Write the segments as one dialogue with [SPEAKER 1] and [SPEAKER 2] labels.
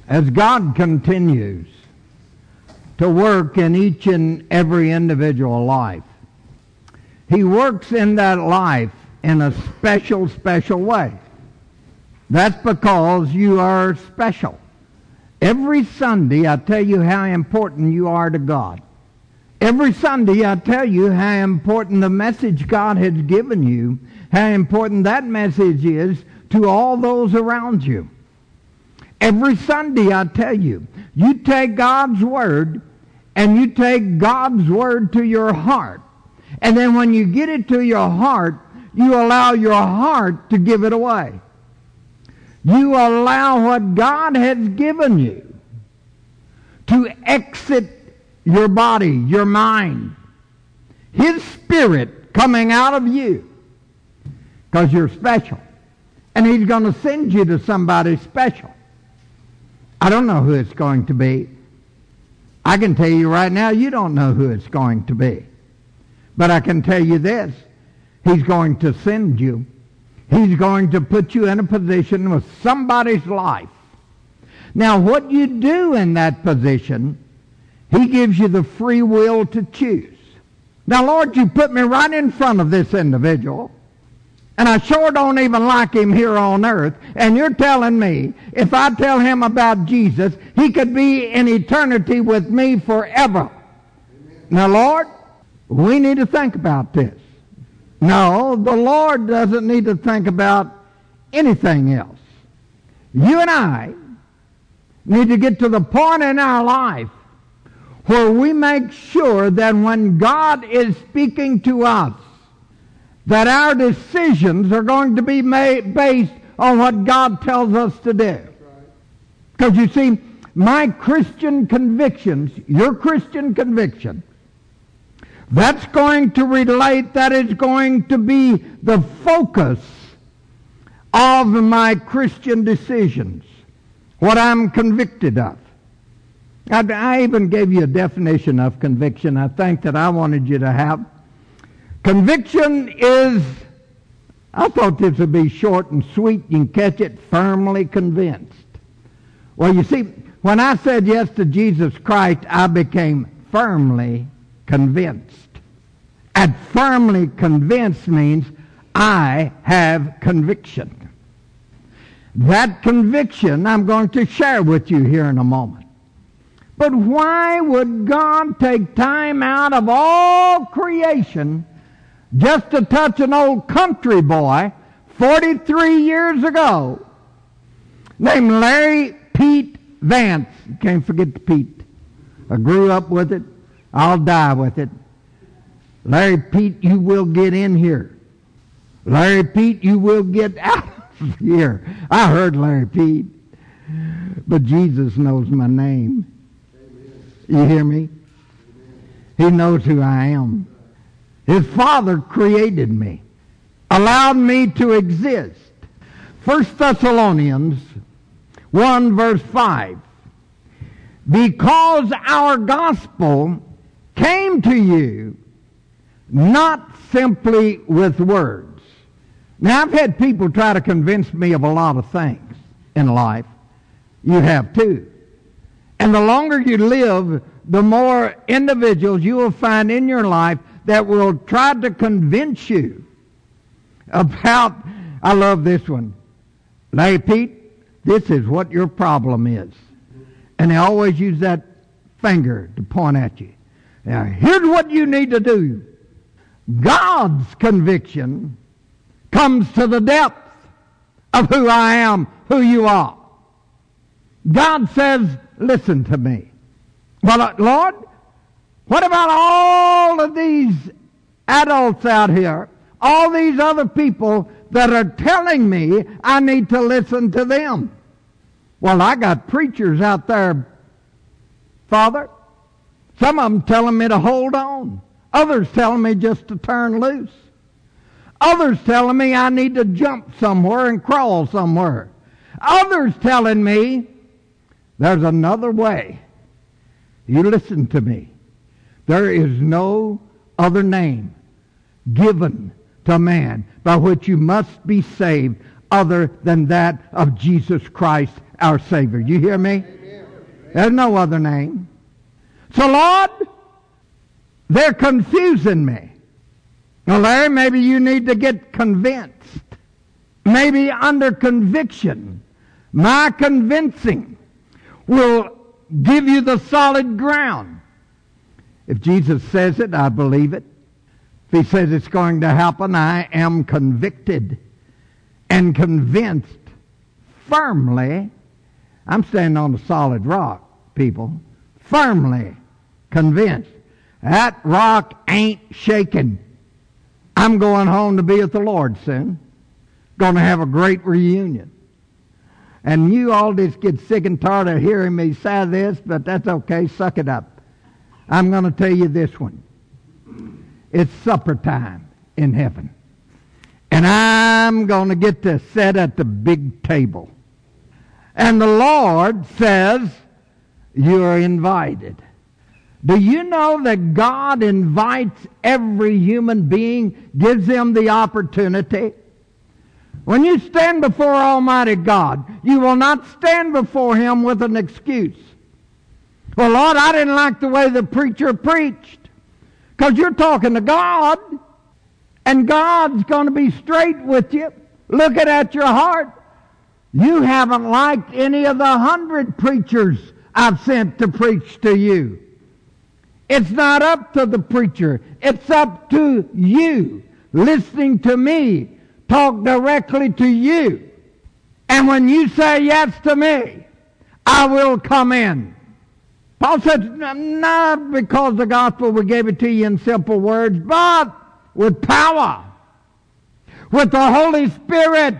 [SPEAKER 1] As God continues to work in each and every individual life, He works in that life in a special, special way. That's because you are special. Every Sunday I tell you how important you are to God. Every Sunday I tell you how important the message God has given you, how important that message is to all those around you. Every Sunday I tell you, you take God's Word and you take God's Word to your heart. And then when you get it to your heart, you allow your heart to give it away. You allow what God has given you to exit your body, your mind, His Spirit coming out of you, because you're special. And He's going to send you to somebody special. I don't know who it's going to be. I can tell you right now, you don't know who it's going to be. But I can tell you this, He's going to send you. He's going to put you in a position with somebody's life. Now, what you do in that position, He gives you the free will to choose. Now, Lord, you put me right in front of this individual, and I sure don't even like him here on earth, and you're telling me if I tell him about Jesus, he could be in eternity with me forever. Now, Lord, we need to think about this. No, the Lord doesn't need to think about anything else. You and I need to get to the point in our life where we make sure that when God is speaking to us, that our decisions are going to be made based on what God tells us to do. Because you see, my Christian convictions, your Christian conviction, that's going to relate, that is going to be the focus of my Christian decisions, what I'm convicted of. I even gave you a definition of conviction, I think, that I wanted you to have. Conviction is, I thought this would be short and sweet, you can catch it, firmly convinced. Well, you see, when I said yes to Jesus Christ, I became firmly convinced. And firmly convinced means I have conviction. That conviction I'm going to share with you here in a moment. But why would God take time out of all creation just to touch an old country boy 43 years ago named Larry Pete Vance? You can't forget the Pete. I grew up with it. I'll die with it. Larry Pete, you will get in here. Larry Pete, you will get out of here. I heard Larry Pete, but Jesus knows my name. You hear me? He knows who I am. His Father created me, allowed me to exist. 1 Thessalonians 1 verse 5. Because our gospel came to you not simply with words. Now, I've had people try to convince me of a lot of things in life. You have too. And the longer you live, the more individuals you will find in your life that will try to convince you about, I love this one, Larry Pete, this is what your problem is. And they always use that finger to point at you. Now, here's what you need to do. God's conviction comes to the depth of who I am, who you are. God says, listen to me. But Lord, what about all of these adults out here, all these other people that are telling me I need to listen to them? Well, I got preachers out there, Father. Some of them telling me to hold on. Others telling me just to turn loose. Others telling me I need to jump somewhere and crawl somewhere. Others telling me there's another way. You listen to me. There is no other name given to man by which you must be saved other than that of Jesus Christ our Savior. You hear me? There's no other name. So, Lord, they're confusing me. Now, Larry, maybe you need to get convinced. Maybe under conviction, my convincing will give you the solid ground. If Jesus says it, I believe it. If he says it's going to happen, I am convicted and convinced firmly. I'm standing on a solid rock, people. Firmly convinced. That rock ain't shaking. I'm going home to be with the Lord soon. Going to have a great reunion. And you all just get sick and tired of hearing me say this, but that's okay. Suck it up. I'm going to tell you this one. It's supper time in heaven. And I'm going to get to sit at the big table. And the Lord says, you're invited. Do you know that God invites every human being, gives them the opportunity? When you stand before Almighty God, you will not stand before Him with an excuse. Well, Lord, I didn't like the way the preacher preached. Because you're talking to God, and God's going to be straight with you, looking at your heart. You haven't liked any of the 100 preachers I've sent to preach to you. It's not up to the preacher. It's up to you, listening to me, talk directly to you. And when you say yes to me, I will come in. Paul said, not because the gospel we gave it to you in simple words, but with power, with the Holy Spirit,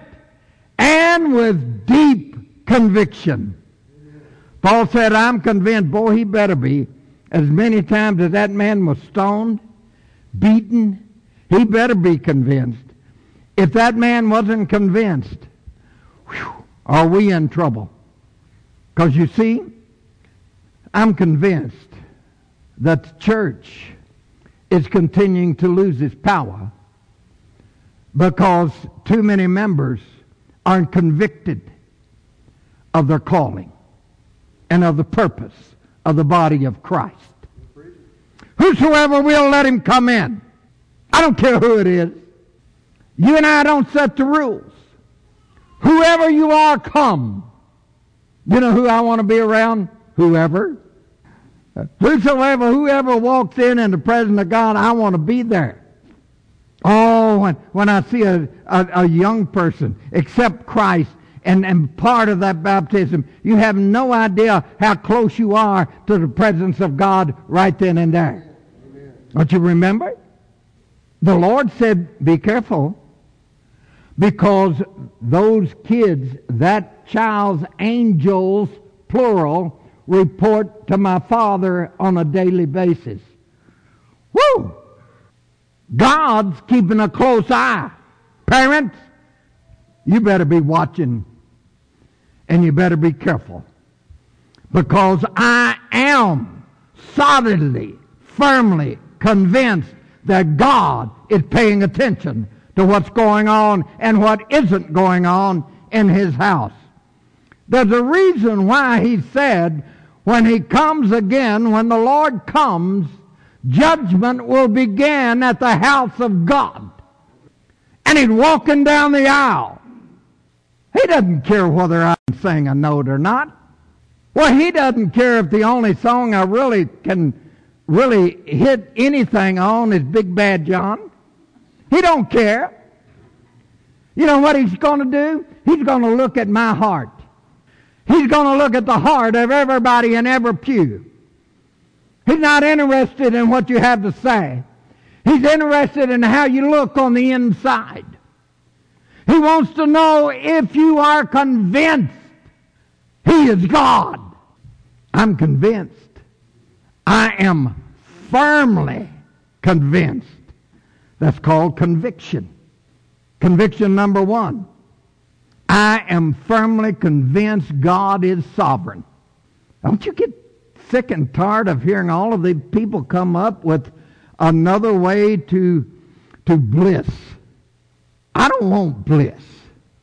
[SPEAKER 1] and with deep conviction. Paul said, I'm convinced, boy, he better be. As many times as that man was stoned, beaten, he better be convinced. If that man wasn't convinced, are we in trouble? Because you see, I'm convinced that the church is continuing to lose its power because too many members aren't convicted of their calling and of the purpose of the body of Christ. Whosoever will, let him come in. I don't care who it is. You and I don't set the rules. Whoever you are, come. You know who I want to be around? Whoever. Whoever walks in the presence of God, I want to be there. Oh, when I see a young person accept Christ and part of that baptism, you have no idea how close you are to the presence of God right then and there. Amen. Don't you remember? The Lord said, be careful, because those kids, that child's angels, plural, report to my Father on a daily basis. Woo! God's keeping a close eye. Parents, you better be watching, and you better be careful, because I am solidly, firmly convinced that God is paying attention to what's going on and what isn't going on in His house. There's a reason why He said, when He comes again, when the Lord comes, judgment will begin at the house of God. And He's walking down the aisle. He doesn't care whether I can sing a note or not. Well, He doesn't care if the only song I really can hit anything on is Big Bad John. He don't care. You know what He's going to do? He's going to look at my heart. He's going to look at the heart of everybody in every pew. He's not interested in what you have to say. He's interested in how you look on the inside. He wants to know if you are convinced He is God. I'm convinced. I am firmly convinced. That's called conviction. Conviction number 1. I am firmly convinced God is sovereign. Don't you get sick and tired of hearing all of the people come up with another way to bliss? I don't want bliss.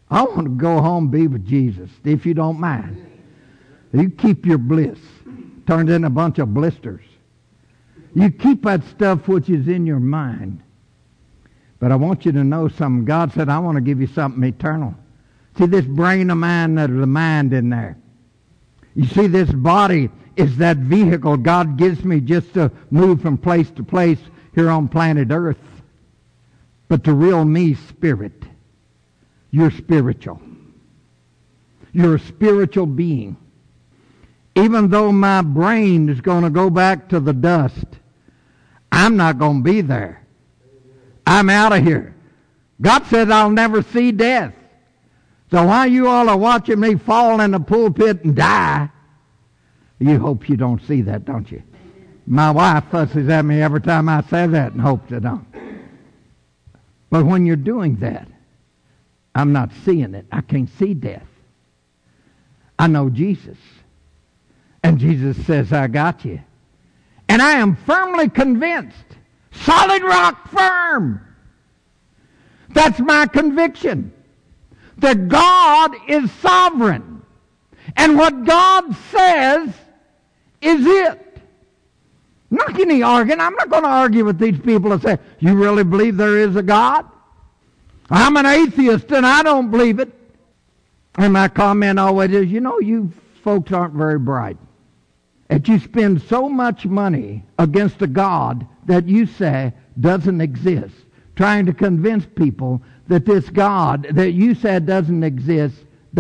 [SPEAKER 1] I want to go home and be with Jesus, if you don't mind. You keep your bliss. Turned into a bunch of blisters. You keep that stuff which is in your mind. But I want you to know something. God said, I want to give you something eternal. See this brain of mine, there's the mind in there. You see, this body is that vehicle God gives me just to move from place to place here on planet Earth. But the real me, spirit. You're spiritual. You're a spiritual being. Even though my brain is going to go back to the dust, I'm not going to be there. I'm out of here. God said I'll never see death. So while you all are watching me fall in the pulpit and die, you hope you don't see that, don't you? My wife fusses at me every time I say that and hopes I don't. But when you're doing that, I'm not seeing it. I can't see death. I know Jesus. And Jesus says, I got you. And I am firmly convinced, solid rock firm. That's my conviction. That God is sovereign. And what God says is it. I'm not going to argue. I'm not going to argue with these people and say, you really believe there is a God? I'm an atheist and I don't believe it. And my comment always is, you know, you folks aren't very bright. That you spend so much money against a God that you say doesn't exist, trying to convince people that this God that you said doesn't exist.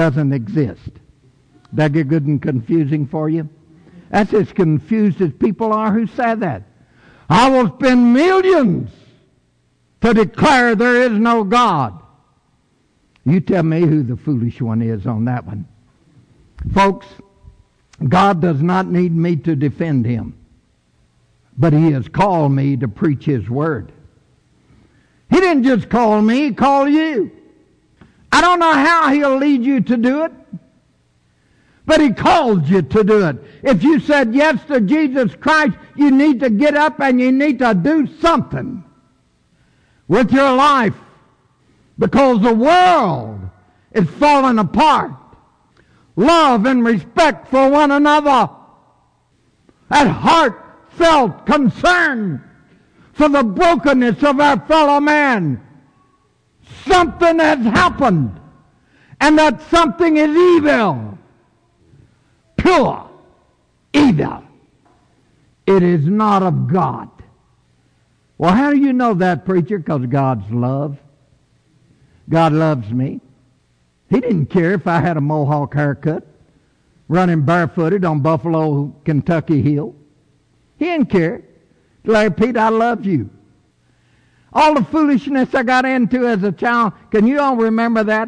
[SPEAKER 1] That get good and confusing for you? That's as confused as people are who say that. I will spend millions to declare there is no God. You tell me who the foolish one is on that one. Folks, God does not need me to defend him, but he has called me to preach his word. He didn't just call me, he called you. I don't know how he'll lead you to do it, but he called you to do it. If you said yes to Jesus Christ, you need to get up and you need to do something with your life, because the world is falling apart. Love and respect for one another. That heartfelt concern for the brokenness of our fellow man. Something has happened, and that something is evil. Pure evil. It is not of God. Well, how do you know that, preacher? Because God's love. God loves me. He didn't care if I had a mohawk haircut, running barefooted on Buffalo, Kentucky Hill. He didn't care. Larry Pete, I love you. All the foolishness I got into as a child, can you all remember that?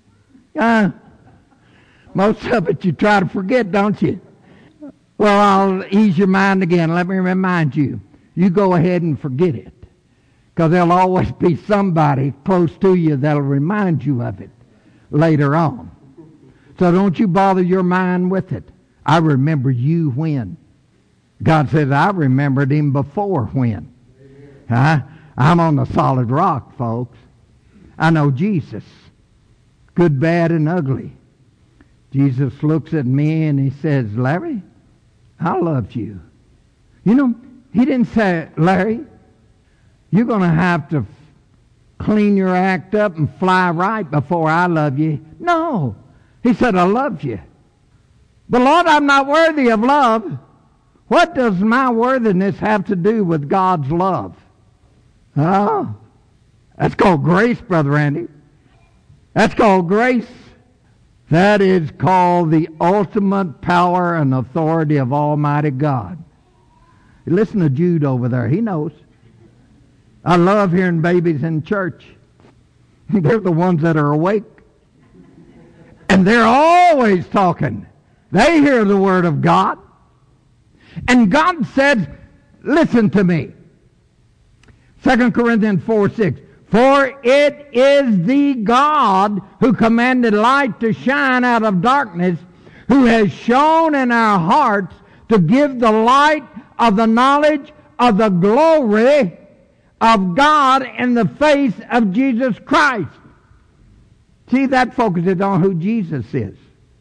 [SPEAKER 1] Most of it you try to forget, don't you? Well, I'll ease your mind again. Let me remind you. You go ahead and forget it. Because there'll always be somebody close to you that'll remind you of it later on. So don't you bother your mind with it. I remember you when. God says, I remembered him before when. Huh? I'm on the solid rock, folks. I know Jesus. Good, bad, and ugly. Jesus looks at me and he says, Larry, I love you. You know, he didn't say, Larry, you're going to have to clean your act up and fly right before I love you. No. He said, I love you. But Lord, I'm not worthy of love. What does my worthiness have to do with God's love? Oh, that's called grace, Brother Randy. That's called grace. That is called the ultimate power and authority of Almighty God. Listen to Jude over there. He knows. I love hearing babies in church. They're the ones that are awake. And they're always talking. They hear the Word of God. And God said, listen to me. 2 Corinthians 4:6. For it is the God who commanded light to shine out of darkness, who has shone in our hearts to give the light of the knowledge of the glory of God in the face of Jesus Christ. See, that focuses on who Jesus is.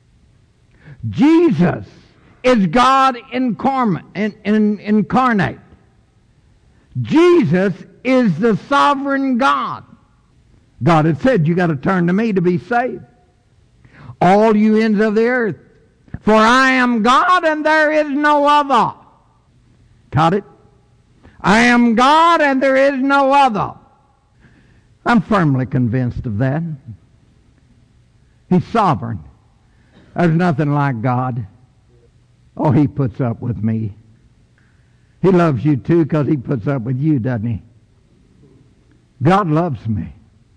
[SPEAKER 1] Jesus is God incarnate. Jesus is the sovereign God. God had said, you got to turn to me to be saved. All you ends of the earth. For I am God and there is no other. Caught it? I am God and there is no other. I'm firmly convinced of that. He's sovereign. There's nothing like God. Oh, He puts up with me. He loves you too because He puts up with you, doesn't He? God loves me.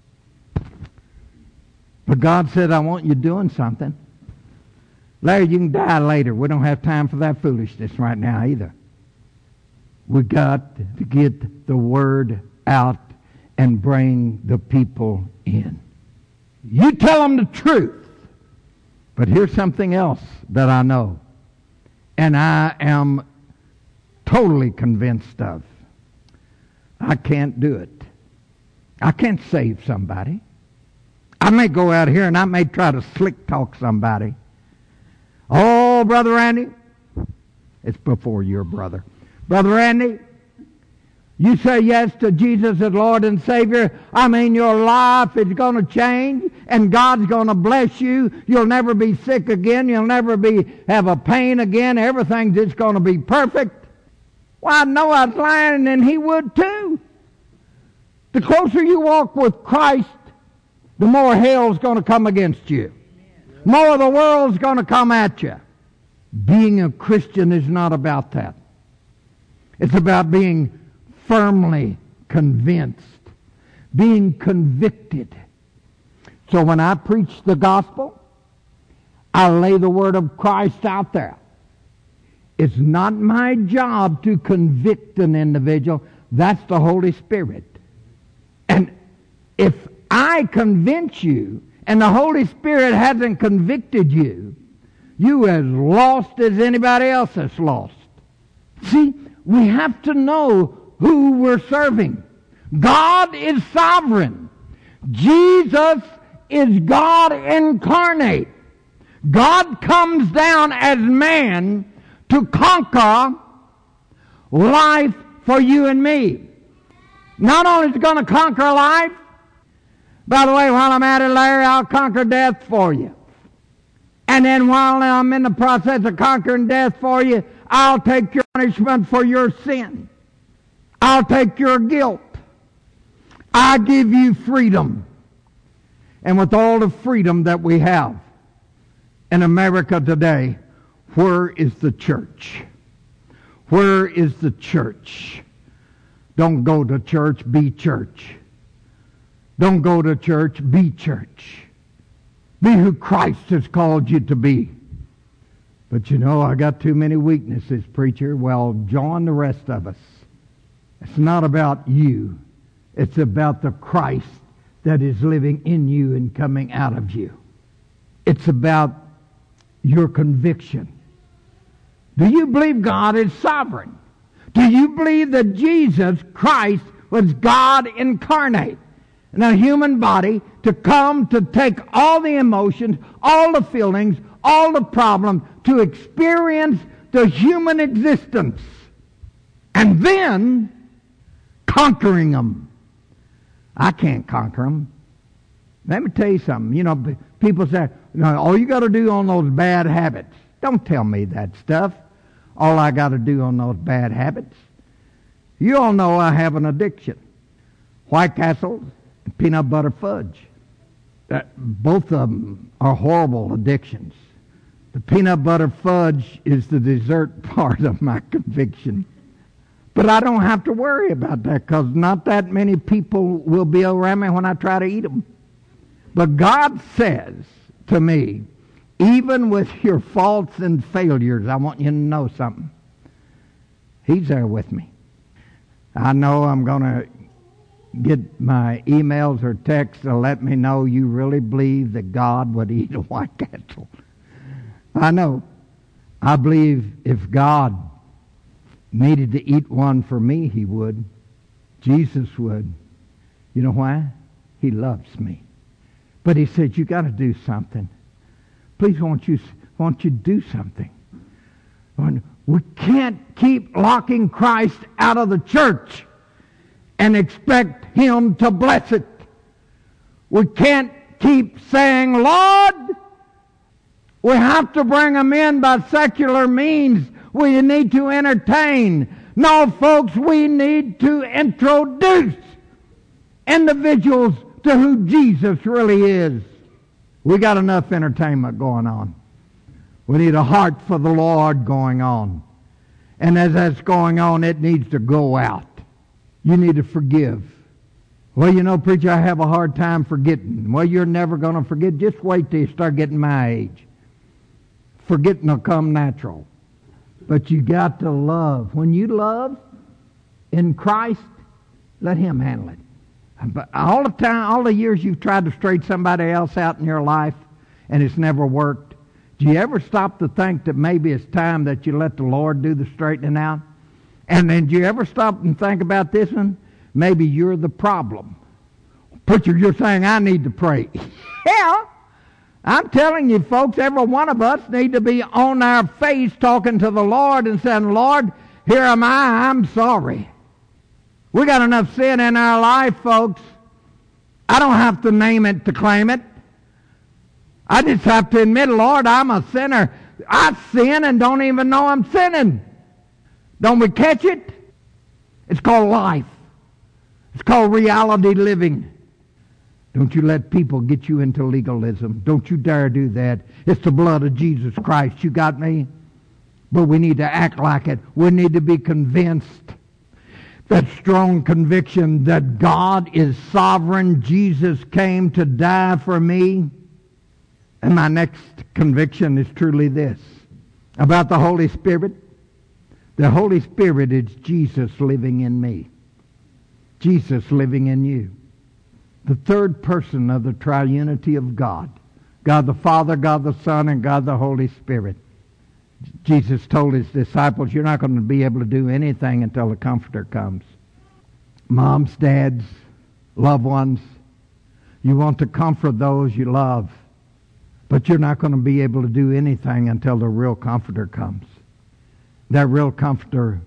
[SPEAKER 1] But God said, I want you doing something. Larry, you can die later. We don't have time for that foolishness right now either. We got to get the word out and bring the people in. You tell them the truth. But here's something else that I know, and I am totally convinced of. I can't do it. I can't save somebody. I may go out here and I may try to slick talk somebody. Oh, Brother Randy, it's before your brother. Brother Randy, you say yes to Jesus as Lord and Savior. I mean, your life is going to change and God's going to bless you. You'll never be sick again. You'll never have a pain again. Everything's just going to be perfect. Well, I know I was lying and he would too. The closer you walk with Christ, the more hell's going to come against you. More of the world's going to come at you. Being a Christian is not about that. It's about being firmly convinced, being convicted. So when I preach the gospel, I lay the word of Christ out there. It's not my job to convict an individual. That's the Holy Spirit. And if I convince you and the Holy Spirit hasn't convicted you, you as lost as anybody else that's lost. See, we have to know who we're serving. God is sovereign. Jesus is God incarnate. God comes down as man to conquer life for you and me. Not only is He going to conquer life, by the way, while I'm at it, Larry, I'll conquer death for you. And then while I'm in the process of conquering death for you, I'll take your punishment for your sin. I'll take your guilt. I give you freedom. And with all the freedom that we have in America today, where is the church? Where is the church? Don't go to church, be church. Don't go to church, be church. Be who Christ has called you to be. But you know, I got too many weaknesses, preacher. Well, join the rest of us. It's not about you. It's about the Christ that is living in you and coming out of you. It's about your conviction. Do you believe God is sovereign? Do you believe that Jesus Christ was God incarnate in a human body to come to take all the emotions, all the feelings, all the problems, to experience the human existence, and then conquering them? I can't conquer them. Let me tell you something. You know, people say, all you got to do on those bad habits. Don't tell me that stuff. All I got to do on those bad habits. You all know I have an addiction. White Castle and peanut butter fudge. Both of them are horrible addictions. The peanut butter fudge is the dessert part of my conviction. But I don't have to worry about that because not that many people will be around me when I try to eat them. But God says to me, even with your faults and failures, I want you to know something. He's there with me. I know I'm going to get my emails or texts to let me know you really believe that God would eat a White Castle. I know. I believe if God needed to eat one for me, He would. Jesus would. You know why? He loves me. But he said, you got to do something. Please, won't you do something? We can't keep locking Christ out of the church and expect him to bless it. We can't keep saying, Lord, we have to bring them in by secular means. We need to entertain. No, folks, we need to introduce individuals to who Jesus really is. We got enough entertainment going on. We need a heart for the Lord going on. And as that's going on, it needs to go out. You need to forgive. Well, you know, preacher, I have a hard time forgetting. Well, you're never going to forget. Just wait till you start getting my age. Forgetting will come natural. But you got to love. When you love in Christ, let him handle it. But all the time, all the years you've tried to straighten somebody else out in your life and it's never worked, do you ever stop to think that maybe it's time that you let the Lord do the straightening out? And then do you ever stop and think about this one? Maybe you're the problem. Preacher, you're saying I need to pray. Yeah, I'm telling you folks, every one of us need to be on our face talking to the Lord and saying, Lord, here am I, I'm sorry. We got enough sin in our life, folks. I don't have to name it to claim it. I just have to admit, Lord, I'm a sinner. I sin and don't even know I'm sinning. Don't we catch it? It's called life. It's called reality living. Don't you let people get you into legalism. Don't you dare do that. It's the blood of Jesus Christ. You got me? But we need to act like it. We need to be convinced. That strong conviction that God is sovereign. Jesus came to die for me. And my next conviction is truly this. About the Holy Spirit. The Holy Spirit is Jesus living in me. Jesus living in you. The third person of the triunity of God. God the Father, God the Son, and God the Holy Spirit. Jesus told his disciples, you're not going to be able to do anything until the Comforter comes. Moms, dads, loved ones, you want to comfort those you love, but you're not going to be able to do anything until the real Comforter comes. That real Comforter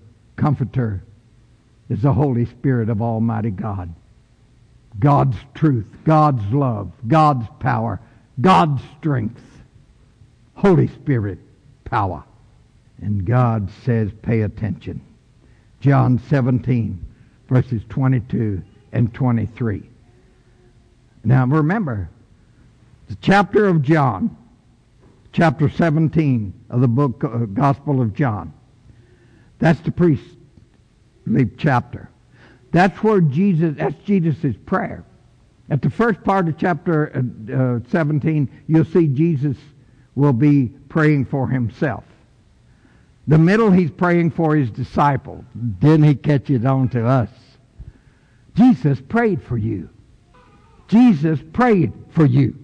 [SPEAKER 1] is the Holy Spirit of Almighty God. God's truth, God's love, God's power, God's strength. Holy Spirit power. And God says, pay attention. John 17, verses 22 and 23. Now remember, the chapter of John, chapter 17 of the book Gospel of John. That's the priestly chapter. That's where that's Jesus' prayer. At the first part of chapter 17, you'll see Jesus will be praying for himself. The middle, he's praying for his disciples. Then he catches on to us. Jesus prayed for you. Jesus prayed for you.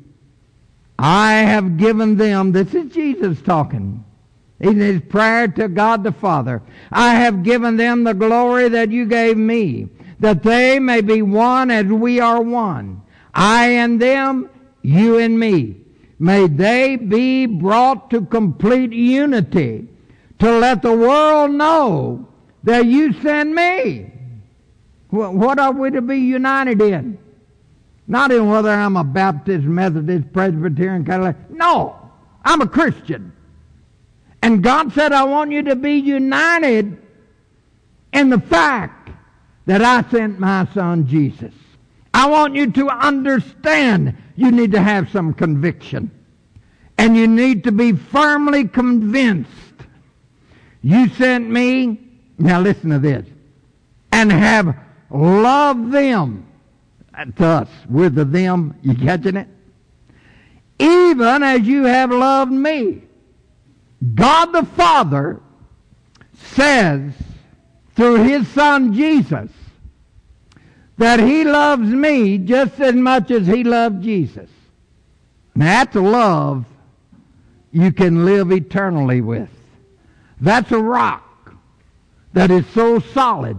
[SPEAKER 1] I have given them, this is Jesus talking, in his prayer to God the Father, I have given them the glory that you gave me, that they may be one as we are one. I and them, you and me. May they be brought to complete unity, to let the world know that you sent me. What are we to be united in? Not in whether I'm a Baptist, Methodist, Presbyterian, Catholic. No, I'm a Christian. And God said, I want you to be united in the fact that I sent my son Jesus. I want you to understand you need to have some conviction. And you need to be firmly convinced. You sent me, now listen to this, and have loved them. To us, we're the them, you catching it? Even as you have loved me. God the Father says through his son Jesus that he loves me just as much as he loved Jesus. Now that's a love you can live eternally with. That's a rock that is so solid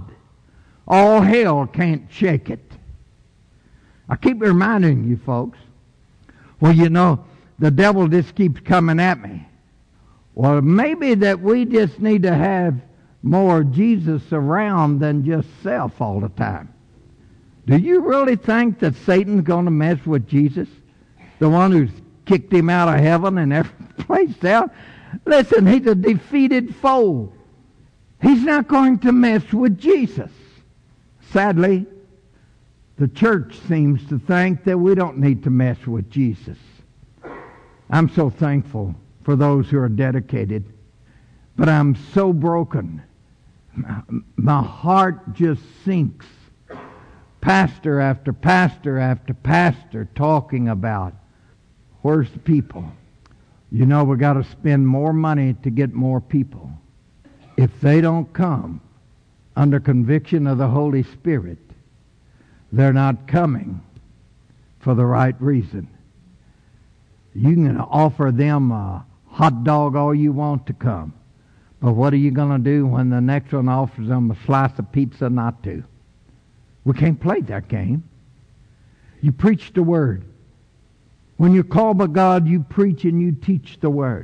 [SPEAKER 1] all hell can't shake it. I keep reminding you folks, Well, you know, the devil just keeps coming at me. Well, maybe that we just need to have more Jesus around than just self all the time. Do you really think that Satan's going to mess with Jesus? The one who's kicked him out of heaven and every place else? Listen, he's a defeated foe. He's not going to mess with Jesus. Sadly, the church seems to think that we don't need to mess with Jesus. I'm so thankful for those who are dedicated, but I'm so broken. My heart just sinks. Pastor after pastor after pastor talking about, where's the people? You know, we got to spend more money to get more people. If they don't come under conviction of the Holy Spirit, they're not coming for the right reason. You can offer them a hot dog all you want to come, but what are you going to do when the next one offers them a slice of pizza not to? We can't play that game. You preach the Word. When you're called by God, you preach and you teach the Word.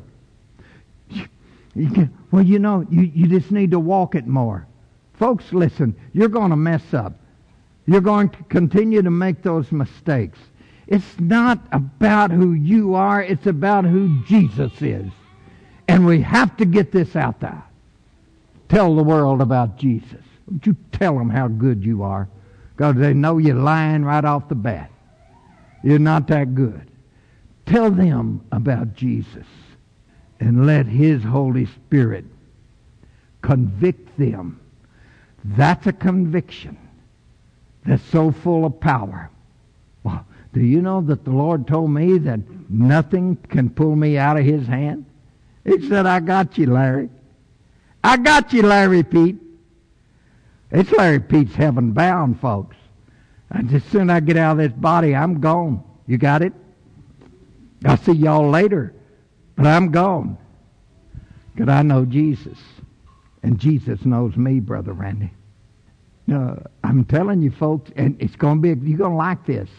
[SPEAKER 1] Well, you know, you just need to walk it more. Folks, listen, you're going to mess up. You're going to continue to make those mistakes. It's not about who you are, it's about who Jesus is. And we have to get this out there. Tell the world about Jesus. Don't you tell them how good you are, because they know you're lying right off the bat. You're not that good. Tell them about Jesus and let His Holy Spirit convict them. That's a conviction that's so full of power. Well, do you know that the Lord told me that nothing can pull me out of His hand? He said, I got you, Larry. I got you, Larry Pete. It's Larry Pete's heaven bound, folks. And as soon as I get out of this body, I'm gone. You got it? I'll see y'all later, but I'm gone. Because I know Jesus. And Jesus knows me, Brother Randy. No, I'm telling you, folks, and it's going to be, you're going to like this.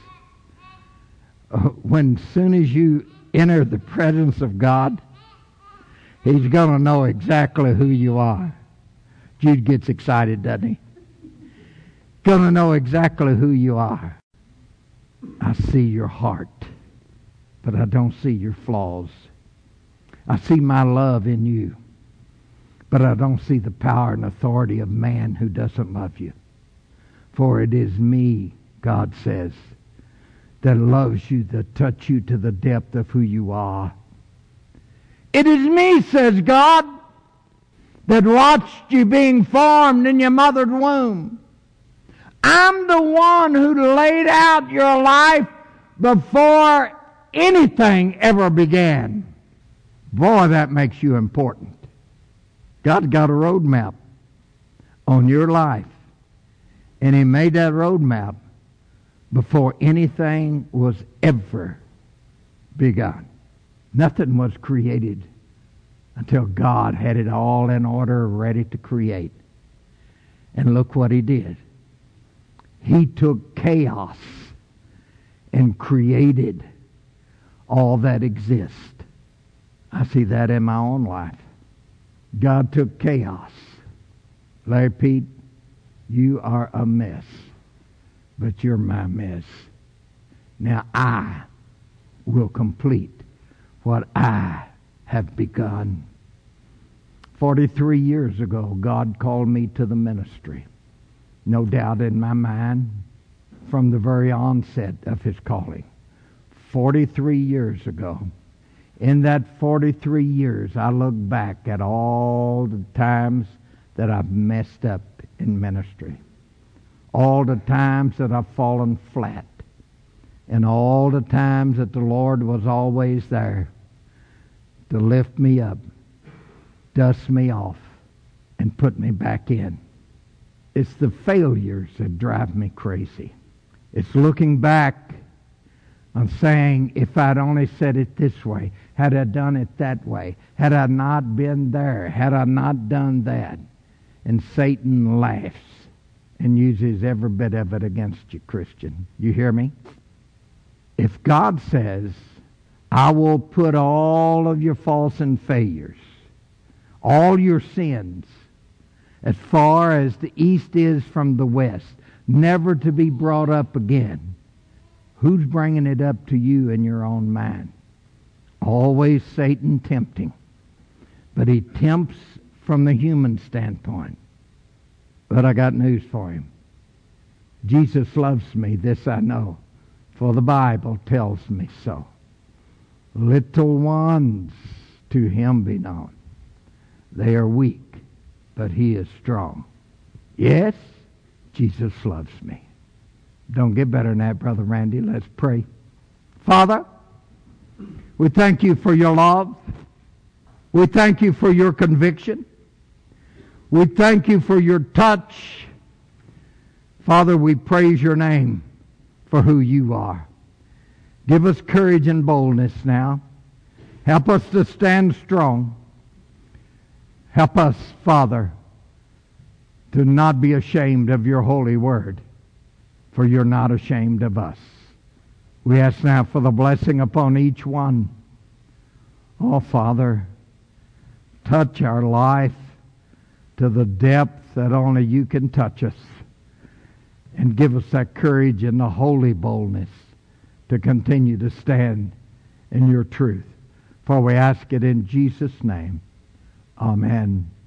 [SPEAKER 1] When soon as you enter the presence of God, He's going to know exactly who you are. Jude gets excited, doesn't he? Going to know exactly who you are. I see your heart, but I don't see your flaws. I see my love in you, but I don't see the power and authority of man who doesn't love you. For it is me, God says, that loves you, that touch you to the depth of who you are. It is me, says God, that watched you being formed in your mother's womb. I'm the one who laid out your life before anything ever began. Boy, that makes you important. God's got a roadmap on your life. And He made that roadmap before anything was ever begun. Nothing was created until God had it all in order, ready to create. And look what He did. He took chaos and created all that exists. I see that in my own life. God took chaos. Larry Pete, you are a mess, but you're my mess. Now I will complete what I have begun. 43 years ago, God called me to the ministry. No doubt in my mind, from the very onset of His calling. 43 years ago. In that 43 years, I look back at all the times that I've messed up in ministry. All the times that I've fallen flat. And all the times that the Lord was always there to lift me up, dust me off, and put me back in. It's the failures that drive me crazy. It's looking back and saying, if I'd only said it this way, had I done it that way, had I not been there, had I not done that. And Satan laughs and uses every bit of it against you, Christian. You hear me? If God says I will put all of your faults and failures, all your sins, as far as the east is from the west, never to be brought up again. Who's bringing it up to you in your own mind? Always Satan tempting. But he tempts from the human standpoint. But I got news for him. Jesus loves me, this I know, for the Bible tells me so. Little ones to him be known. They are weak, but he is strong. Yes, Jesus loves me. Don't get better than that, Brother Randy. Let's pray. Father, we thank you for your love. We thank you for your conviction. We thank you for your touch. Father, we praise your name for who you are. Give us courage and boldness now. Help us to stand strong. Help us, Father, to not be ashamed of your holy word, for you're not ashamed of us. We ask now for the blessing upon each one. Oh, Father, touch our life to the depth that only you can touch us, and give us that courage and the holy boldness to continue to stand in your truth. For we ask it in Jesus' name. Amen.